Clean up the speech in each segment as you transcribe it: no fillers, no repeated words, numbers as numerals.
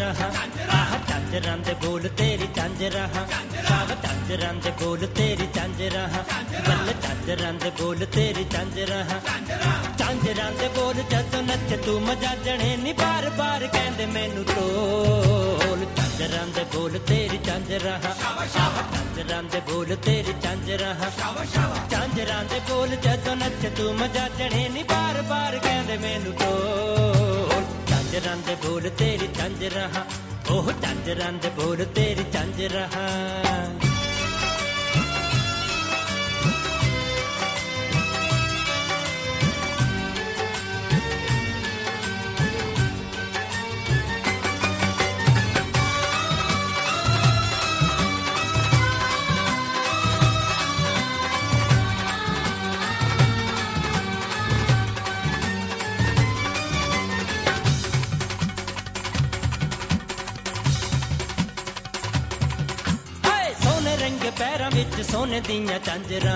रहा आह झांजरां दे बोल तेरी झांजरां साव झांजरां दे बोल तेरी झांजरां बल्ले झांजरां दे बोल तेरी झांजरां झांजरां दे बोल जदों नच तू मजा जणे नी बार बार कहंदे मैनू टोल झांजरां दे बोल तेरी झांजरां आह झांजरां दे बोल तेरी झांजरां झांजरां दे बोल जदों नच तू मजा जणे नी बार बार कहंदे मैनू टोल झांजरां दे बोल तेरी झांजरां ओह झांजरां दे बोल तेरी झांजरां पैरां विच सोने दियां झांजरां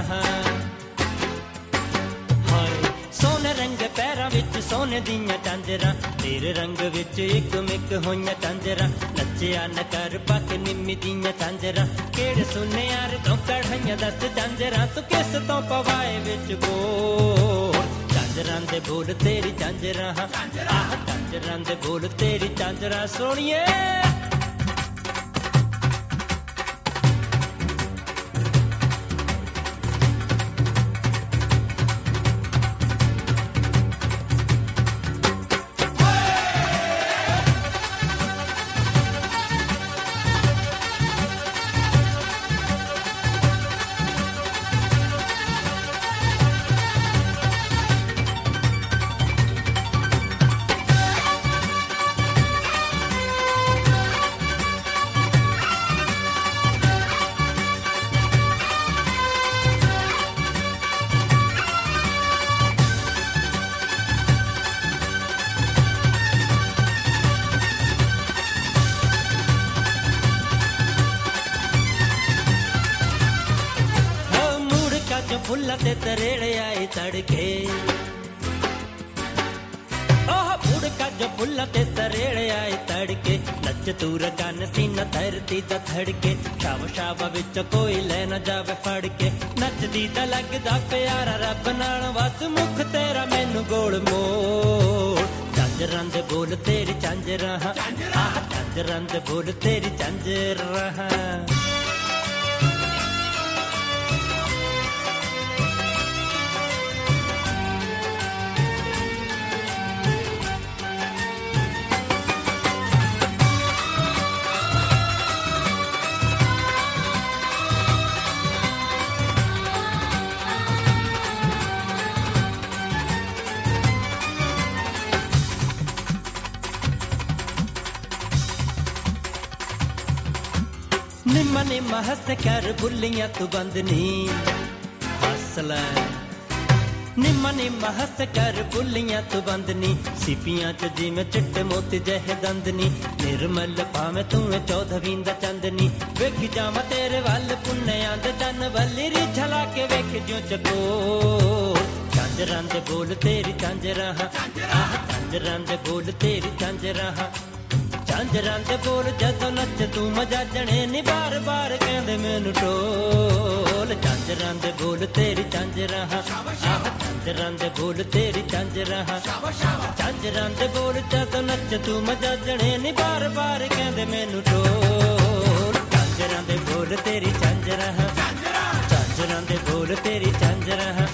हाय सोने रंग पैरां विच सोने दियां झांजरां तेरे रंग विच इक मिक होइयां झांजरां नच्चिया न कर पक निम्मी दियां झांजरां केड़े सुने यार तो कढ़ाइयां दस झांजरां तू किस तो पवाए विच बोल झांजरां दे बोल तेरी झांजरां आह झांजरां दे बोल तेरी झांजरां सोहणिए फुल्ला ते तरेड़े आए तड़के ओह बुड़का जो फुल्ला ते तरेड़े आए तड़के नच तूर गन सीना धरती दा धड़के शाव शाव विच कोई ले न जावे फड़के नचदी दा लगदा प्यारा रब नाल वस मुख तेरा मैनू गोल मोड़ झांजरां दे बोल तेरी झांजरां आह झांजरां दे बोल तेरी झांजरां निम्मा निम्मा हस कर बुल्लियां तू बंदनी हसला निम्मा निम्मा हस कर बुल्लियां तू बंदनी सिपियां च जिवें चिट्टे मोती जह दंदनी निर्मल भावें तू चौधवीं दा चंदनी वेख जावां तेरे वल पुन्नेयां दे चन वल्ली रिझला के वेख ज्यों चकोर झांजरां दे बोल तेरी झांजरां आह झांजरां दे बोल तेरी झांजरां झांजरां दे बोल जदों नच तू मजा जणे नी बार बार कहंदे मैनू टोल झांजरां दे बोल तेरी झांजरां आह झांजरां दे बोल तेरी झांजरां झांजरां दे बोल जदों नच तू मजा जणे नी बार बार कहंदे मैनू टोल झांजरां दे बोल तेरी झांजरां झांजरां दे बोल तेरी झांजरां